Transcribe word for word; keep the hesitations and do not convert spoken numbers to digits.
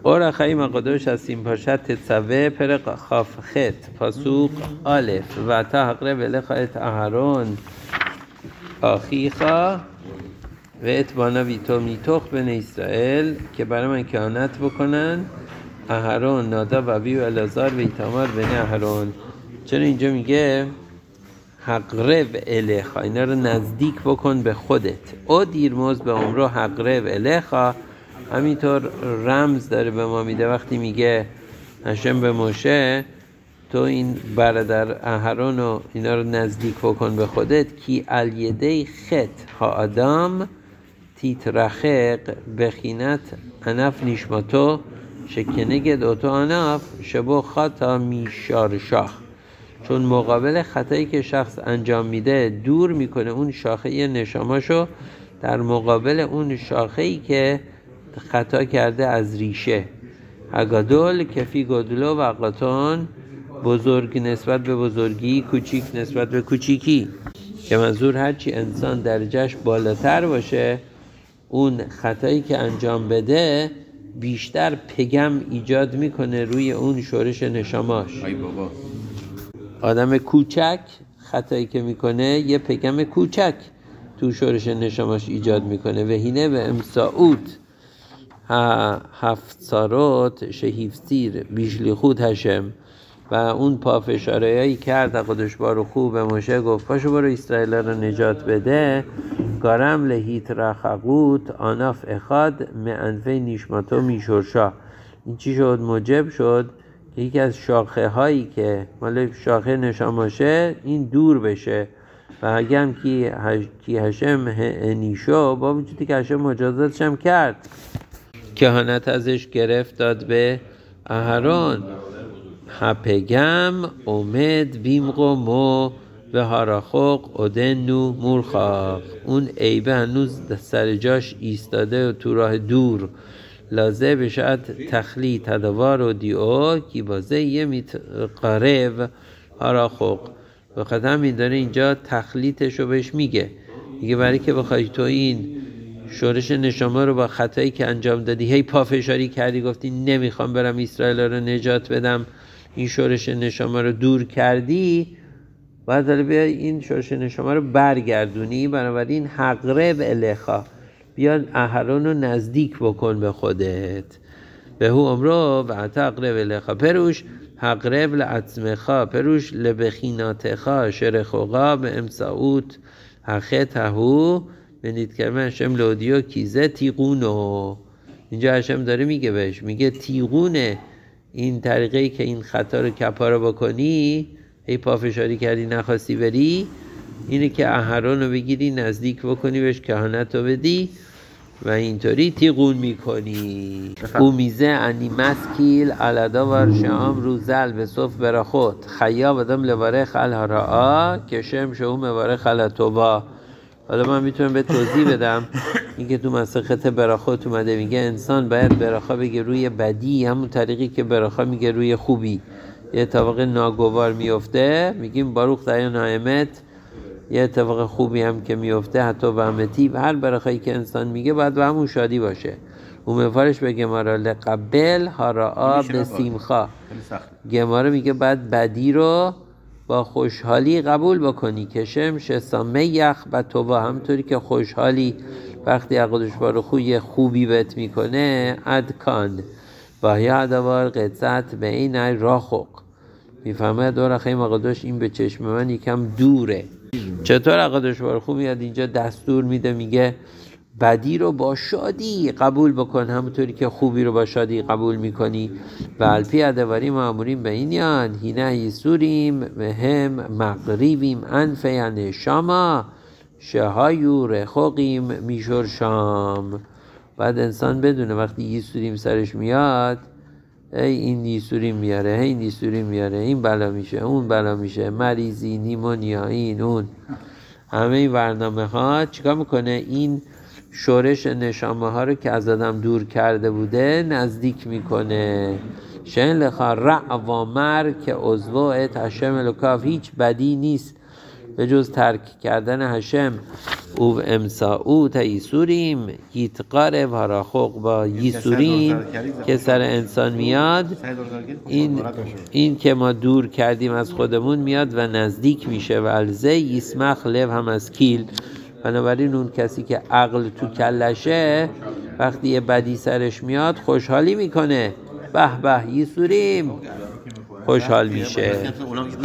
اور خیم قدوش از این پاشت تتصوه پر خاف خط پاسوق آلف و تا حقره وله خواهد اهرون آخیخا و اتبانا ویتو میتوخ بن اسرائیل که برای من کهانت بکنن اهرون نادا و بیو الازار و ایتامار بن اهرون. چرا اینجا میگه حقرب الیخا، اینا رو نزدیک بکن به خودت. او دیرموز به عمرو حقرب الیخا، همینطور رمز داره به ما میده وقتی میگه هشم به موشه تو این برادر اهرون و اینا رو نزدیک بکن به خودت. کی الیده خط ها آدم تیترخق بخینت انف نیشماتو شکنگد اوتو انف شبو خطا میشارشاه، چون مقابل خطایی که شخص انجام میده دور میکنه اون شاخه نشاماشو در مقابل اون شاخه‌ای که خطا کرده از ریشه. اگادول کفی گدلو و قطان، بزرگ نسبت به بزرگی، کوچیک نسبت به کوچیکی، که منظور هرچی انسان درجهش بالاتر باشه اون خطایی که انجام بده بیشتر پگم ایجاد میکنه روی اون شورش نشاماش. ای بابا، آدم کوچک خطایی که میکنه یه پگم کوچک تو شورش نشاماش ایجاد میکنه. و هینه به امساوت هفت ساروت شهیفتیر بیشلی خود هشم، و اون پافشاره هایی کرد قدش بارو خوب به موشه گفت پاشو برو اسرائیل رو نجات بده. گارم لهیت رخقوت آناف اخاد معنفه نیشماتو میشورشا، این چی شد؟ موجب شد که یکی از شاخه هایی که مال شاخه نشاماشه این دور بشه. و اگه هم کی, هش... کی هشم نیشو با وجودی که هشم مجازاتش هم کرد، کهانت ازش گرفت داد به اهرون. هپگم اومد بیمقو مو به هاراخوق ادنو مورخاق، اون عیبه هنوز سر جاش ایستاده و تو راه دور. لازه بشد تخلی تدوار و دیو کی بازه یه میت قرب هاراخوق، بخاطر همین داره اینجا تخلیتشو بهش میگه. میگه برای که بخوای تو این شورش نشامه رو با خطایی که انجام دادی هی پافشاری کردی گفتی نمیخوام برم اسرائیل رو نجات بدم، این شورش نشامه رو دور کردی، باید داره بیا این شورش نشامه رو برگردونی. بنابراین حقرب الیخا، بیا اهرون رو نزدیک بکن به خودت. به هو امرو و حقرب الیخا پروش حقرب لعظمخا پروش لبخیناتخا شرخوقا به امساوت حقتهو بنید کلمه هشم لودیو کیزه تیقونو. اینجا هشم داره میگه بهش، میگه تیقونه این طریقه‌ای که این خطا رو کپاره بکنی، ای پافشاری کردی نخواستی بری، اینه که اهرون رو بگیری نزدیک بکنی بهش کهانت رو بدی و اینطوری تیقون میکنی. او میزه انی مسکیل علادا ورشام روزل به صف براخوت خیا بدم لباره خل هراء کشم شو مباره خلطوبا. حالا من میتونم به توضیح بدم این که تو مسخت براخوت اومده میگه انسان باید براخا بگه روی بدی، همون طریقی که براخا میگه روی خوبی. یه اتفاق ناگوار میفته میگیم باروخ دایا نایمت، یه اتفاق خوبی هم که میفته حتی بهمتی، هر براخایی که انسان میگه باید به همون شادی باشه. اون مفارش به گمارا لقبل هراء به سیمخا، گمارا میگه بعد بدی رو با خوشحالی قبول بکنی. کشم شسامه یخ و تو با همطوری که خوشحالی وقتی عقدش بارو خوی خوبی بهت میکنه ادکان و یا ادوار قدست به این راخوق. میفهمه دور خیلی عقدش این به چشم من یکم دوره. چطور عقدش بارو خوب میاد اینجا دستور میده، میگه بدی رو با شادی قبول بکن همونطوری که خوبی رو با شادی قبول میکنی. و الپی ادواری ماموریم به این یان هینه یسوریم هم مغریبیم انفیان شاما شهایو رخوقیم میشور شام. بعد انسان بدونه وقتی یسوریم سرش میاد ای این یسوریم میاره، ای این یسوریم میاره، این بلا میشه اون بلا میشه، مریضی نیمونیا این اون، همه این برنامه ها چیکار میکنه؟ این شورش نشامه ها رو که از آدم دور کرده بوده نزدیک میکنه. شن لخا رع و مر که عضو ات هشم لکاف، هیچ بدی نیست به جز ترک کردن هشم او امساعوت ایسوریم یتقارب هراخوق با یسوریم که سر انسان میاد، این این که ما دور کردیم از خودمون میاد و نزدیک میشه. و الزه یسمخ لب هم از کیل، بنابراین اون کسی که عقل تو کلشه وقتی یه بدی سرش میاد خوشحالی میکنه، به به یسوریم، خوشحال میشه.